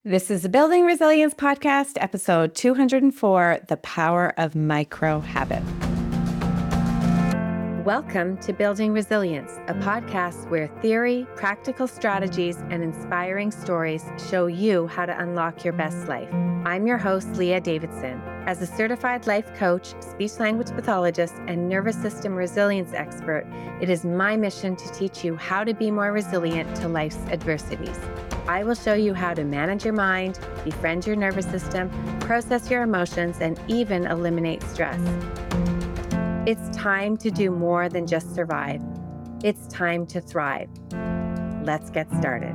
This is the Building Resilience Podcast, episode 204, The Power of Micro Habits. Welcome to Building Resilience, a podcast where theory, practical strategies, and inspiring stories show you how to unlock your best life. I'm your host, Leah Davidson. As a certified life coach, speech-language pathologist, and nervous system resilience expert, it is my mission to teach you how to be more resilient to life's adversities. I will show you how to manage your mind, befriend your nervous system, process your emotions, and even eliminate stress. It's time to do more than just survive. It's time to thrive. Let's get started.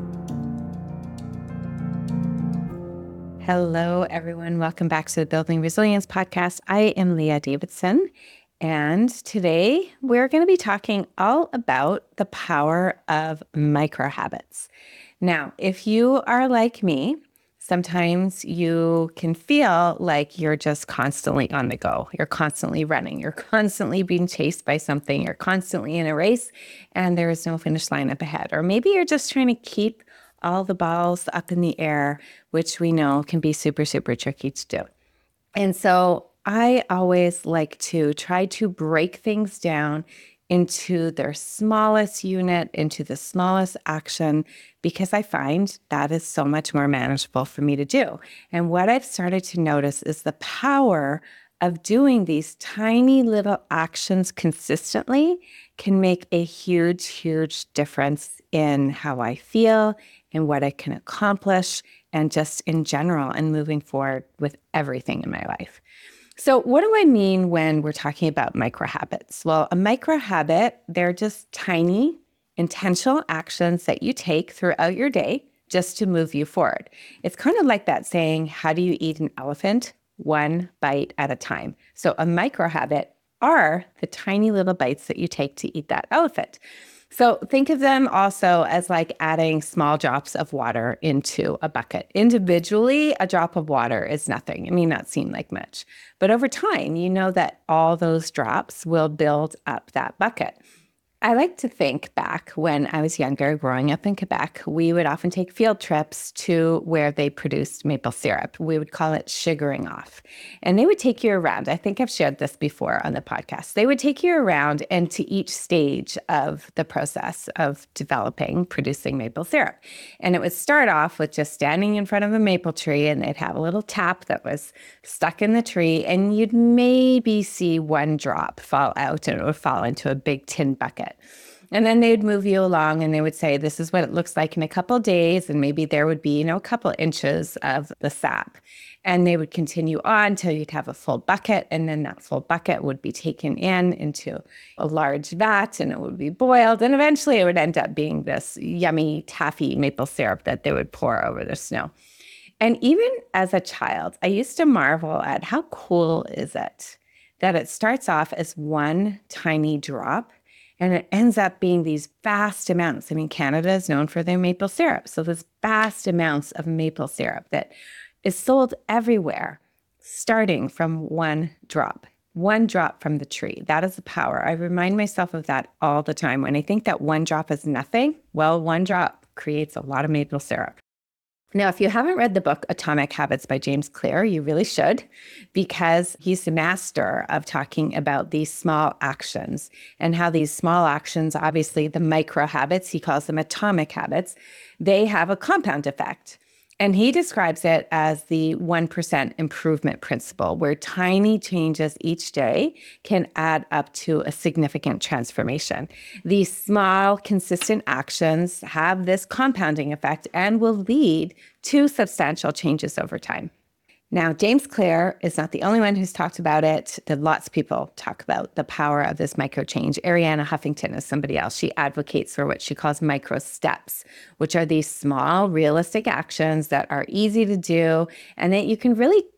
Hello, everyone. Welcome back to the Building Resilience Podcast. I am Leah Davidson, and today we're going to be talking all about the power of micro habits. Now, if you are like me, sometimes you can feel like you're just constantly on the go. You're constantly running. You're constantly being chased by something. You're constantly in a race and there is no finish line up ahead. Or maybe you're just trying to keep all the balls up in the air, which we know can be super, super tricky to do. And so I always like to try to break things down into their smallest unit, into the smallest action, because I find that is so much more manageable for me to do. And what I've started to notice is the power of doing these tiny little actions consistently can make a huge, huge difference in how I feel and what I can accomplish and just in general and moving forward with everything in my life. So what do I mean when we're talking about micro habits? Well, a micro habit, they're just tiny, intentional actions that you take throughout your day just to move you forward. It's kind of like that saying, how do you eat an elephant? One bite at a time. So a micro habit are the tiny little bites that you take to eat that elephant. So think of them also as like adding small drops of water into a bucket. Individually, a drop of water is nothing. It may not seem like much, but over time, you know that all those drops will build up that bucket. I like to think back when I was younger, growing up in Quebec, we would often take field trips to where they produced maple syrup. We would call it sugaring off. And they would take you around. I think I've shared this before on the podcast. They would take you around and to each stage of the process of producing maple syrup. And it would start off with just standing in front of a maple tree, and they'd have a little tap that was stuck in the tree, and you'd maybe see one drop fall out, and it would fall into a big tin bucket. And then they'd move you along and they would say, this is what it looks like in a couple of days. And maybe there would be, a couple inches of the sap. And they would continue on till you'd have a full bucket. And then that full bucket would be taken into a large vat and it would be boiled. And eventually it would end up being this yummy taffy maple syrup that they would pour over the snow. And even as a child, I used to marvel at how cool is it that it starts off as one tiny drop and it ends up being these vast amounts. I mean, Canada is known for their maple syrup. So there's vast amounts of maple syrup that is sold everywhere, starting from one drop from the tree. That is the power. I remind myself of that all the time. When I think that one drop is nothing, well, one drop creates a lot of maple syrup. Now, if you haven't read the book Atomic Habits by James Clear, you really should, because he's the master of talking about these small actions and how these small actions, obviously the micro habits, he calls them atomic habits, they have a compound effect. And he describes it as the 1% improvement principle, where tiny changes each day can add up to a significant transformation. These small, consistent actions have this compounding effect and will lead to substantial changes over time. Now, James Clear is not the only one who's talked about it. Lots of people talk about the power of this micro change. Arianna Huffington is somebody else. She advocates for what she calls micro steps, which are these small, realistic actions that are easy to do and that you can really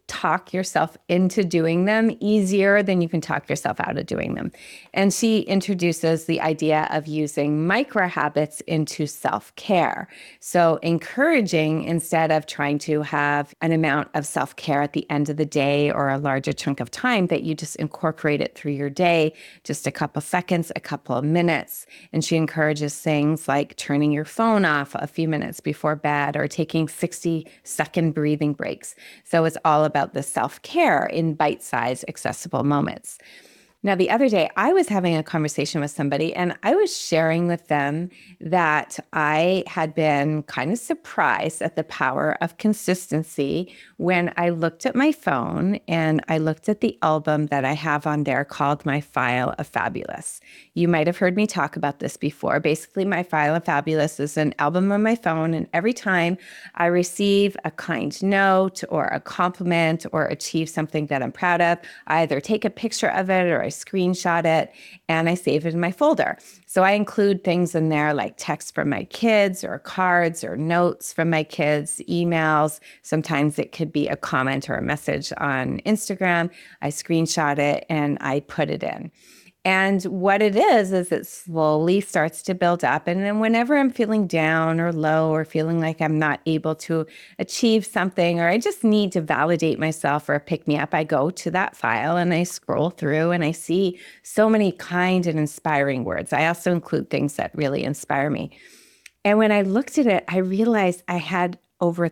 talk yourself into doing them easier than you can talk yourself out of doing them. And she introduces the idea of using micro habits into self-care. So encouraging, instead of trying to have an amount of self-care at the end of the day or a larger chunk of time, that you just incorporate it through your day, just a couple seconds, a couple of minutes. And she encourages things like turning your phone off a few minutes before bed or taking 60-second breathing breaks. So it's all about the self-care in bite-sized, accessible moments. Now, the other day, I was having a conversation with somebody and I was sharing with them that I had been kind of surprised at the power of consistency when I looked at my phone and I looked at the album that I have on there called My File of Fabulous. You might have heard me talk about this before. Basically, My File of Fabulous is an album on my phone, and every time I receive a kind note or a compliment or achieve something that I'm proud of, I either take a picture of it or I screenshot it and I save it in my folder. So I include things in there like texts from my kids or cards or notes from my kids, emails. Sometimes it could be a comment or a message on Instagram. I screenshot it and I put it in. And what it is it slowly starts to build up. And then whenever I'm feeling down or low or feeling like I'm not able to achieve something, or I just need to validate myself or pick me up, I go to that file and I scroll through and I see so many kind and inspiring words. I also include things that really inspire me. And when I looked at it, I realized I had over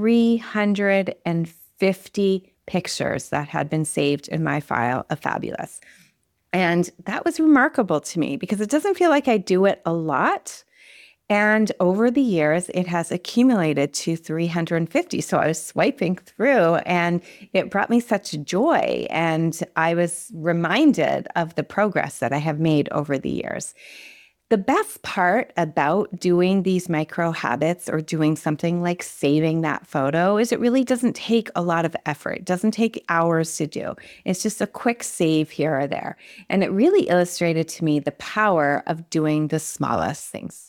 350 pictures that had been saved in My File of Fabulous. And that was remarkable to me because it doesn't feel like I do it a lot. And over the years, it has accumulated to 350. So I was swiping through and it brought me such joy. And I was reminded of the progress that I have made over the years. The best part about doing these micro habits or doing something like saving that photo is it really doesn't take a lot of effort. It doesn't take hours to do. It's just a quick save here or there. And it really illustrated to me the power of doing the smallest things.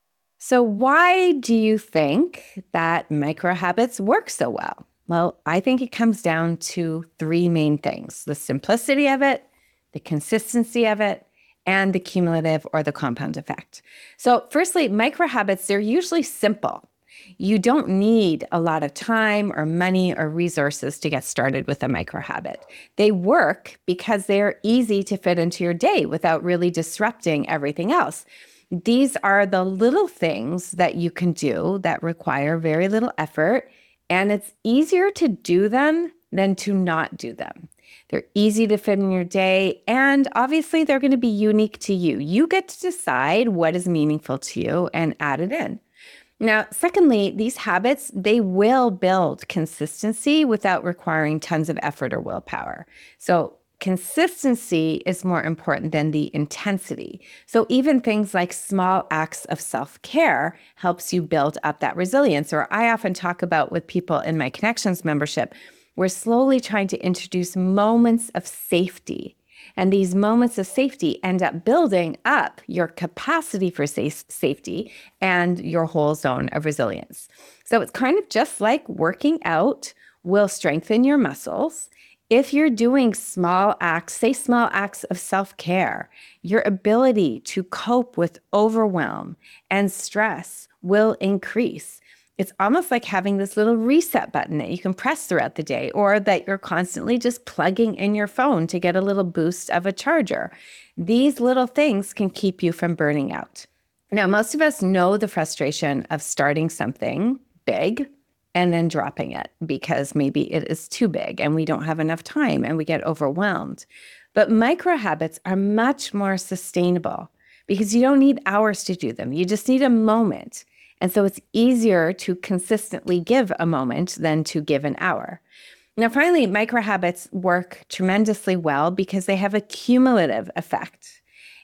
So why do you think that micro habits work so well? Well, I think it comes down to three main things: the simplicity of it, the consistency of it, and the cumulative or the compound effect. So firstly, micro habits, they're usually simple. You don't need a lot of time or money or resources to get started with a micro habit. They work because they're easy to fit into your day without really disrupting everything else. These are the little things that you can do that require very little effort, and it's easier to do them than to not do them. They're easy to fit in your day, and obviously they're going to be unique to you. You get to decide what is meaningful to you and add it in. Now, secondly, these habits, they will build consistency without requiring tons of effort or willpower. So consistency is more important than the intensity. So even things like small acts of self-care helps you build up that resilience. Or I often talk about with people in my Connections membership, we're slowly trying to introduce moments of safety. And these moments of safety end up building up your capacity for safety and your whole zone of resilience. So it's kind of just like working out will strengthen your muscles. If you're doing small acts, say small acts of self-care, your ability to cope with overwhelm and stress will increase. It's almost like having this little reset button that you can press throughout the day, or that you're constantly just plugging in your phone to get a little boost of a charger. These little things can keep you from burning out. Now, most of us know the frustration of starting something big and then dropping it because maybe it is too big and we don't have enough time and we get overwhelmed. But micro habits are much more sustainable because you don't need hours to do them. You just need a moment. And so it's easier to consistently give a moment than to give an hour. Now, finally, micro habits work tremendously well because they have a cumulative effect.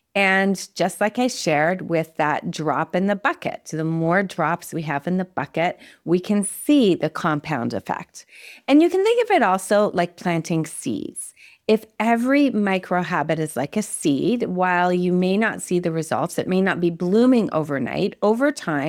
And just like I shared with that drop in the bucket, the more drops we have in the bucket, we can see the compound effect. And you can think of it also like planting seeds. If every micro habit is like a seed, while you may not see the results, it may not be blooming overnight, over time,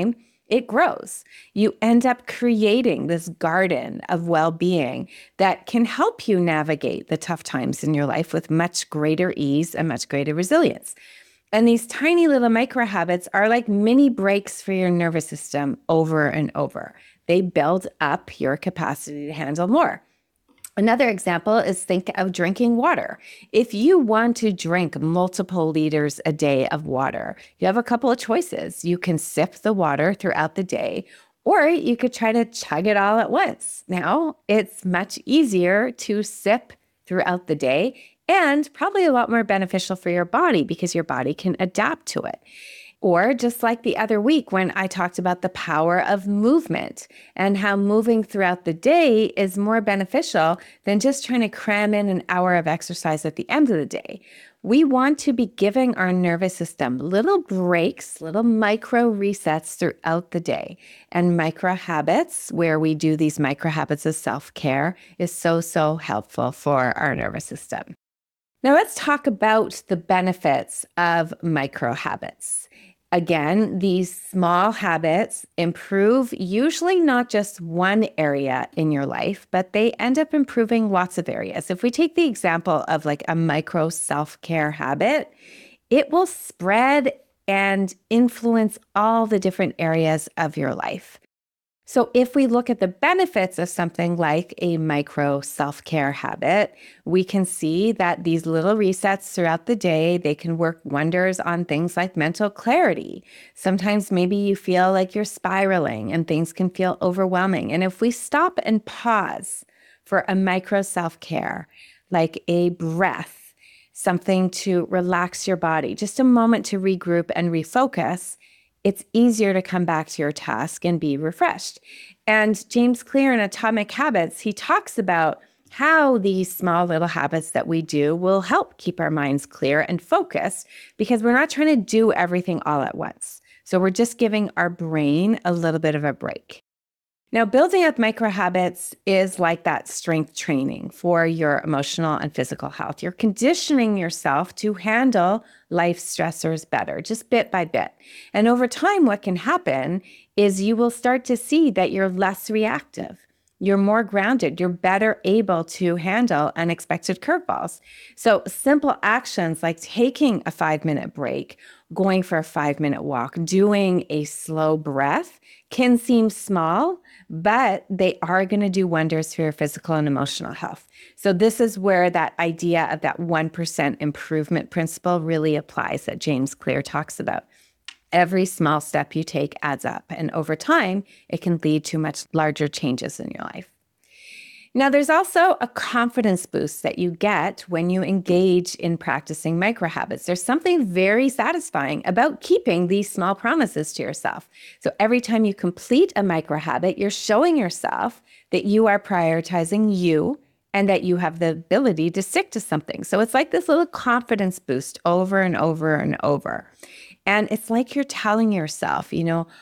it grows. You end up creating this garden of well-being that can help you navigate the tough times in your life with much greater ease and much greater resilience. And these tiny little micro habits are like mini breaks for your nervous system over and over. They build up your capacity to handle more. Another example is think of drinking water. If you want to drink multiple liters a day of water, you have a couple of choices. You can sip the water throughout the day, or you could try to chug it all at once. Now, it's much easier to sip throughout the day and probably a lot more beneficial for your body because your body can adapt to it. Or just like the other week when I talked about the power of movement and how moving throughout the day is more beneficial than just trying to cram in an hour of exercise at the end of the day. We want to be giving our nervous system little breaks, little micro resets throughout the day. And micro habits, where we do these micro habits of self-care, is so helpful for our nervous system. Now let's talk about the benefits of micro habits. Again, these small habits improve usually not just one area in your life, but they end up improving lots of areas. If we take the example of like a micro self-care habit, it will spread and influence all the different areas of your life. So if we look at the benefits of something like a micro self-care habit, we can see that these little resets throughout the day, they can work wonders on things like mental clarity. Sometimes maybe you feel like you're spiraling and things can feel overwhelming. And if we stop and pause for a micro self-care, like a breath, something to relax your body, just a moment to regroup and refocus, it's easier to come back to your task and be refreshed. And James Clear in Atomic Habits, he talks about how these small little habits that we do will help keep our minds clear and focused because we're not trying to do everything all at once. So we're just giving our brain a little bit of a break. Now, building up micro habits is like that strength training for your emotional and physical health. You're conditioning yourself to handle life stressors better, just bit by bit. And over time, what can happen is you will start to see that you're less reactive. You're more grounded. You're better able to handle unexpected curveballs. So simple actions like taking a 5-minute break, going for a 5-minute walk, doing a slow breath can seem small, but they are going to do wonders for your physical and emotional health. So this is where that idea of that 1% improvement principle really applies that James Clear talks about. Every small step you take adds up, and over time, it can lead to much larger changes in your life. Now, there's also a confidence boost that you get when you engage in practicing micro habits. There's something very satisfying about keeping these small promises to yourself. So every time you complete a micro habit, you're showing yourself that you are prioritizing you and that you have the ability to stick to something. So it's like this little confidence boost over and over and over. And it's like you're telling yourself,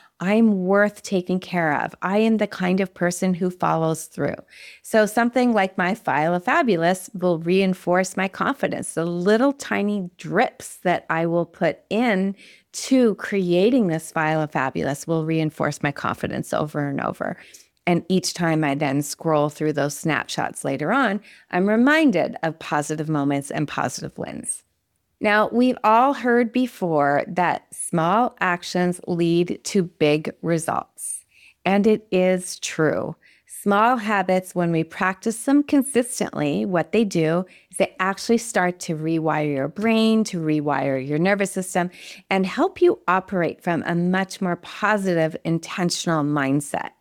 I'm worth taking care of. I am the kind of person who follows through. So something like my File of Fabulous will reinforce my confidence. The little tiny drips that I will put in to creating this File of Fabulous will reinforce my confidence over and over. And each time I then scroll through those snapshots later on, I'm reminded of positive moments and positive wins. Now, we've all heard before that small actions lead to big results. And it is true. Small habits, when we practice them consistently, what they do is they actually start to rewire your brain, to rewire your nervous system, and help you operate from a much more positive, intentional mindset.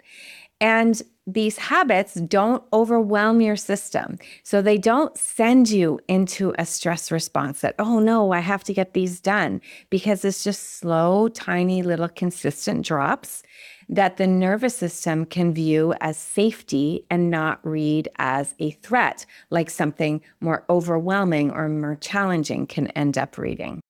And these habits don't overwhelm your system. So they don't send you into a stress response that, oh no, I have to get these done, because it's just slow, tiny, little consistent drops that the nervous system can view as safety and not read as a threat, like something more overwhelming or more challenging can end up reading.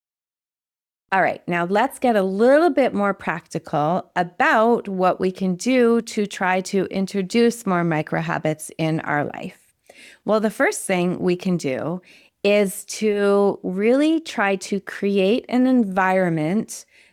All right, now let's get a little bit more practical about what we can do to try to introduce more micro habits in our life. Well, the first thing we can do is to really try to create an environment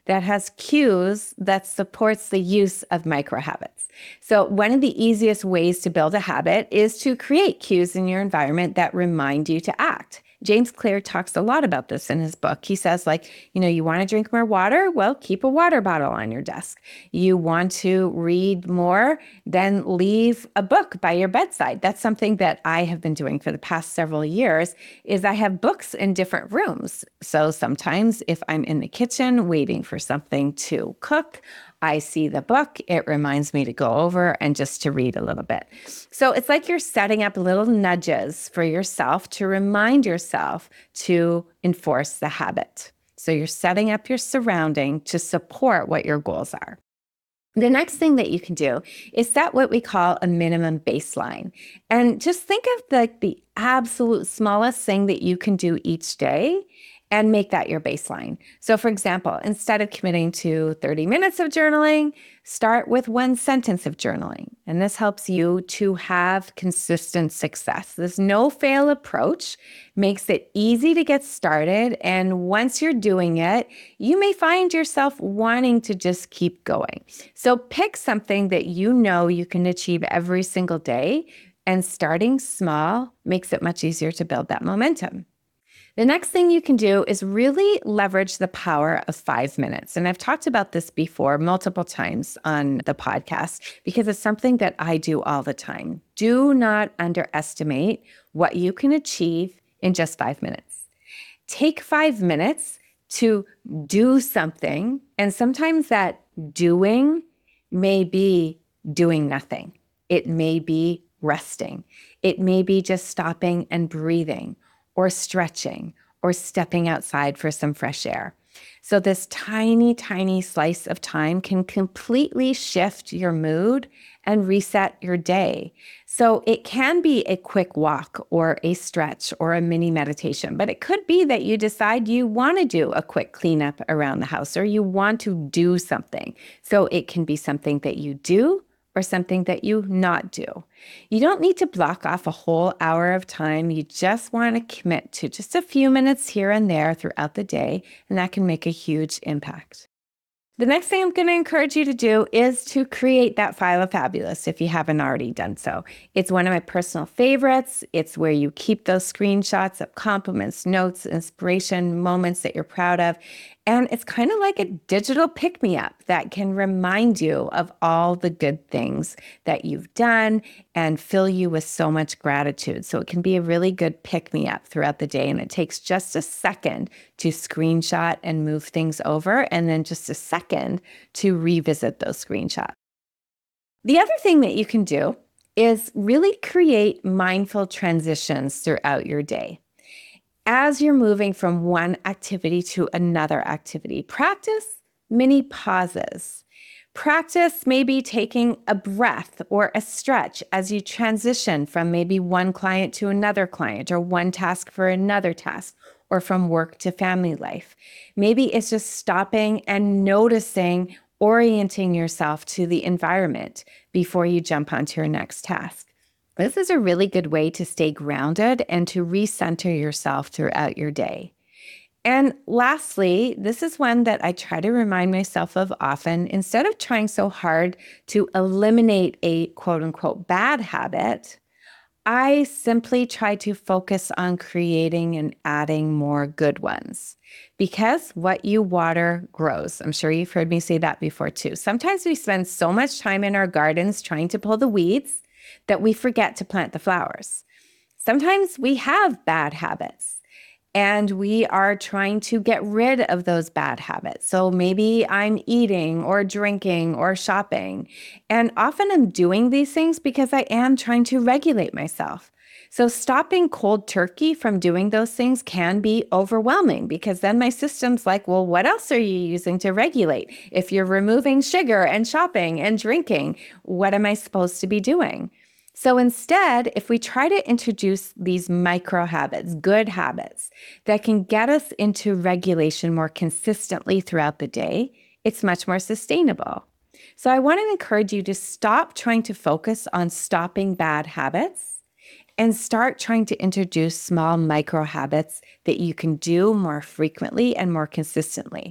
that has cues that supports the use of micro habits. So one of the easiest ways to build a habit is to create cues in your environment that remind you to act. James Clear talks a lot about this in his book. He says, you want to drink more water? Well, keep a water bottle on your desk. You want to read more? Then leave a book by your bedside. That's something that I have been doing for the past several years, is I have books in different rooms. So sometimes if I'm in the kitchen waiting for something to cook, I see the book, it reminds me to go over and just to read a little bit. So it's like you're setting up little nudges for yourself to remind yourself to enforce the habit. So you're setting up your surrounding to support what your goals are. The next thing that you can do is set what we call a minimum baseline. And just think of the absolute smallest thing that you can do each day and make that your baseline. So for example, instead of committing to 30 minutes of journaling, start with 1 sentence of journaling. And this helps you to have consistent success. This no-fail approach makes it easy to get started. And once you're doing it, you may find yourself wanting to just keep going. So pick something that you know you can achieve every single day, and starting small makes it much easier to build that momentum. The next thing you can do is really leverage the power of 5 minutes. And I've talked about this before multiple times on the podcast because it's something that I do all the time. Do not underestimate what you can achieve in just 5 minutes. Take 5 minutes to do something, and sometimes that doing may be doing nothing. It may be resting. It may be just stopping and breathing, or stretching, or stepping outside for some fresh air. So this tiny, tiny slice of time can completely shift your mood and reset your day. So it can be a quick walk or a stretch or a mini meditation, but it could be that you decide you want to do a quick cleanup around the house, or you want to do something. So it can be something that you do or something that you not do. You don't need to block off a whole hour of time. You just want to commit to just a few minutes here and there throughout the day, and that can make a huge impact. The next thing I'm going to encourage you to do is to create that file of fabulous if you haven't already done so. It's one of my personal favorites. It's where you keep those screenshots of compliments, notes, inspiration, moments that you're proud of. And it's kind of like a digital pick-me-up that can remind you of all the good things that you've done and fill you with so much gratitude. So it can be a really good pick-me-up throughout the day. And it takes just a second to screenshot and move things over, and then just a second to revisit those screenshots. The other thing that you can do is really create mindful transitions throughout your day. As you're moving from one activity to another activity, practice mini pauses. Practice maybe taking a breath or a stretch as you transition from maybe one client to another client, or one task for another task, or from work to family life. Maybe it's just stopping and noticing, orienting yourself to the environment before you jump onto your next task. This is a really good way to stay grounded and to recenter yourself throughout your day. And lastly, this is one that I try to remind myself of often. Instead of trying so hard to eliminate a quote unquote bad habit, I simply try to focus on creating and adding more good ones, because what you water grows. I'm sure you've heard me say that before too. Sometimes we spend so much time in our gardens trying to pull the weeds that we forget to plant the flowers. Sometimes we have bad habits and we are trying to get rid of those bad habits. So maybe I'm eating or drinking or shopping. And often I'm doing these things because I am trying to regulate myself. So stopping cold turkey from doing those things can be overwhelming, because then my system's like, well, what else are you using to regulate? If you're removing sugar and shopping and drinking, what am I supposed to be doing? So instead, if we try to introduce these micro habits, good habits that can get us into regulation more consistently throughout the day, it's much more sustainable. So I want to encourage you to stop trying to focus on stopping bad habits and start trying to introduce small micro habits that you can do more frequently and more consistently.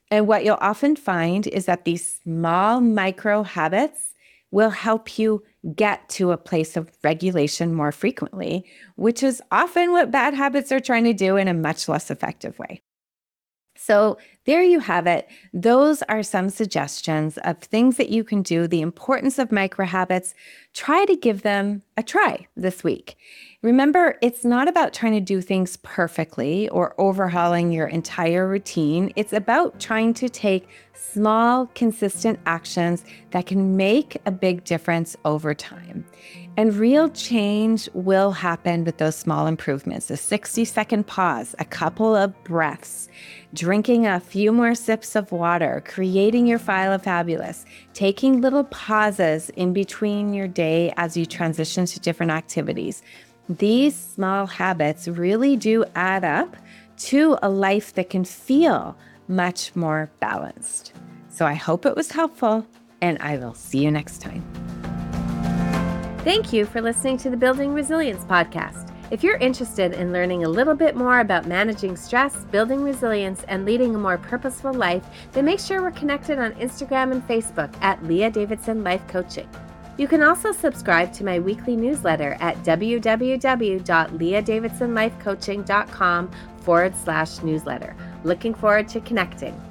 And what you'll often find is that these small micro habits will help you get to a place of regulation more frequently, which is often what bad habits are trying to do in a much less effective way. So there you have it. Those are some suggestions of things that you can do, the importance of micro habits. Try to give them a try this week. Remember, it's not about trying to do things perfectly or overhauling your entire routine. It's about trying to take small, consistent actions that can make a big difference over time. And real change will happen with those small improvements, a 60-second pause, a couple of breaths, drinking a few more sips of water, creating your file of fabulous, taking little pauses in between your day as you transition to different activities. These small habits really do add up to a life that can feel much more balanced. So I hope it was helpful, and I will see you next time. Thank you for listening to the Building Resilience podcast. If you're interested in learning a little bit more about managing stress, building resilience, and leading a more purposeful life, then make sure we're connected on Instagram and Facebook at Leah Davidson Life Coaching. You can also subscribe to my weekly newsletter at www.leahdavidsonlifecoaching.com/newsletter. Looking forward to connecting.